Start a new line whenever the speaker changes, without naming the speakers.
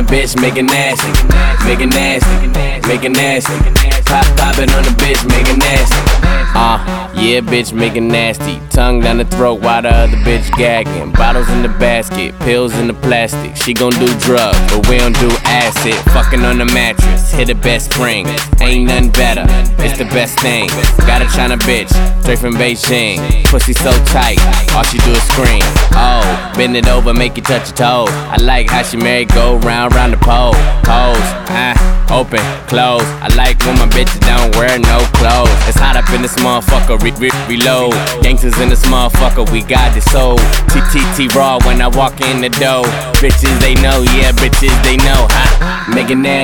bitch, make it nasty, make it nasty, make it nasty. Poppin' on the bitch, make it nasty. Yeah, bitch, make it nasty. Tongue down the throat while the other bitch gagging. Bottles in the basket, pills in the plastic. She gon' do drugs, but we don't do acid. Fucking on the mattress, hit the best spring. Ain't nothing better, it's the best thing. Got a China bitch, straight from Beijing. Pussy so tight, all she do is scream. Oh, bend it over, make you touch your toes. I like how she married, go round the pole. Pose, open, close. I like when my bitches don't wear no clothes. It's hot up in this motherfucker, reload. Gangsters in this motherfucker, we got this soul. TTT raw when I walk in the door. Bitches they know, yeah, bitches they know, Make it nasty.